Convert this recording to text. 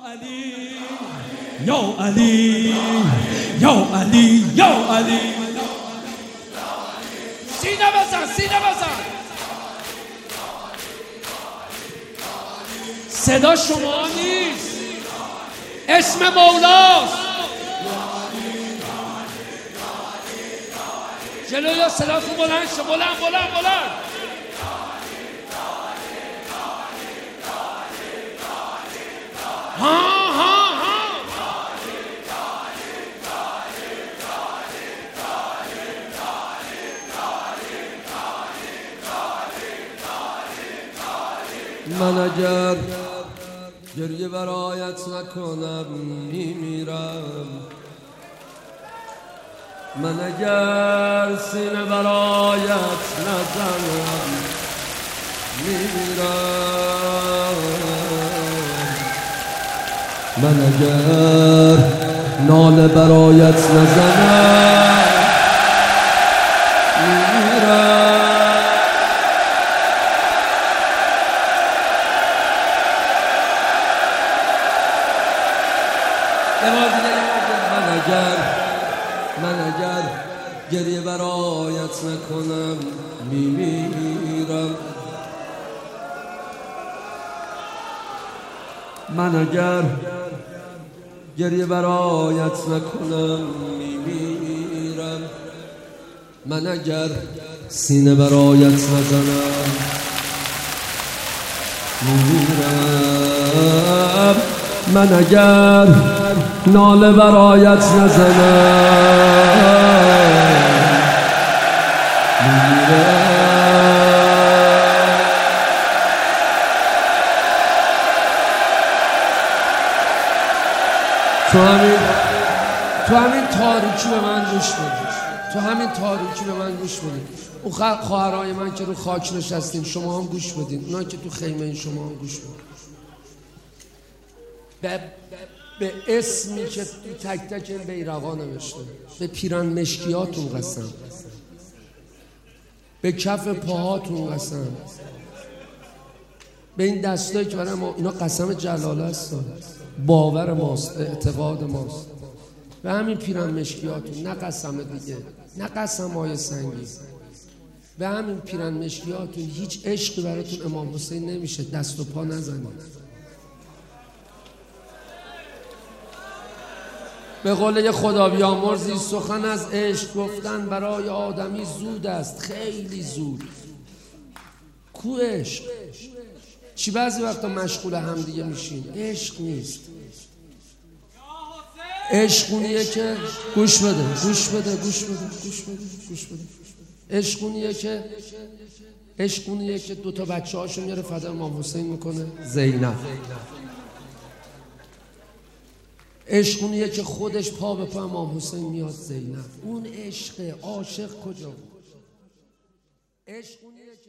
علی یا علی یا علی یا علی. سینه بزن سینه بزن. صدا شما نیست، اسم مولاست. جلوی صداتون بلند شو، بلند بلند بلند. ها ها ها. من اگر گریه برایت نکنم میمیرم. من اگر سینه برایت نزنم میمیرم. من اگر ناله برایت نزنم میمیرم. من اگر گریه برایت نکنم میمیرم. من اگر گریه برایت نکنم میمیرم. من اگر سینه برایت نزنم میمیرم. من اگر ناله برایت نزنم میمیرم. تو همین تاریکی به من گوش بدید. تو همین تاریکی به من گوش بدید. اون خواهرای من که رو خاک نشستیم شما هم گوش بدید. اونا که تو خیمه این شما هم گوش بدید. به اسمی که تک تک این بیرقا نوشته، به پیران مشکیاتون قسم، به کف پاهاتون قسم، به این دستایی که برای ما اینا قسم جلاله است، باور ماست، اعتقاد ماست. به همین پیران مشکیاتون، نه قسم دیگه، نه قسم های سنگی، به همین پیران مشکیاتون هیچ عشقی براتون امام حسین نمیشه. دست و پا نزنید. به قول یه خدا بیامرزی سخن از عشق گفتن برای آدمی زود است، خیلی زود. کو عشق؟ چی بعضی وقتا مشغول هم دیگه میشین؟ عشق نیست. عشق اونیه که گوش بده گوش بده گوش بده گوش بده گوش بده. عشق اونیه که دوتا بچه هاشو میاره فدای امام حسین میکنه، زینب. عشق اونیه که خودش پا به پا امام حسین میاد، زینب. اون عشق. عاشق کجا بود؟ عشق اونیه که